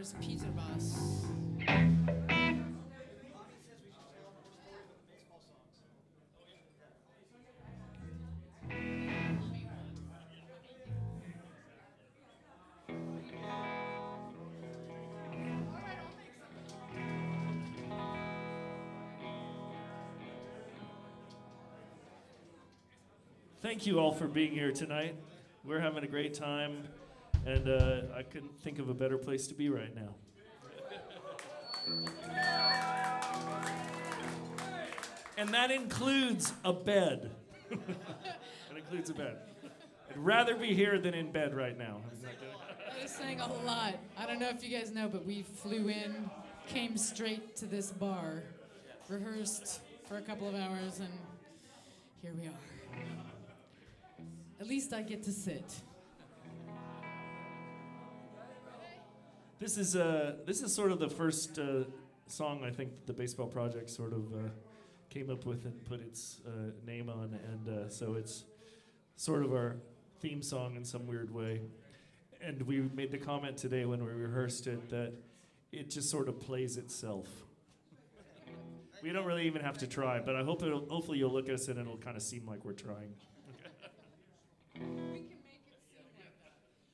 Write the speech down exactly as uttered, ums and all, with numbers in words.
There's Peter Boss. Thank you all for being here tonight. We're having a great time, and uh, I couldn't think of a better place to be right now. And that includes a bed. That includes a bed. I'd rather be here than in bed right now. I was saying a lot. I don't know if you guys know, but we flew in, came straight to this bar, rehearsed for a couple of hours, and here we are. At least I get to sit. This is uh, this is sort of the first uh, song I think that the Baseball Project sort of uh, came up with and put its uh, name on, and uh, so it's sort of our theme song in some weird way. And we made the comment today when we rehearsed it that it just sort of plays itself. We don't really even have to try, but I hope it'll, hopefully you'll look at us and it'll kind of seem like we're trying.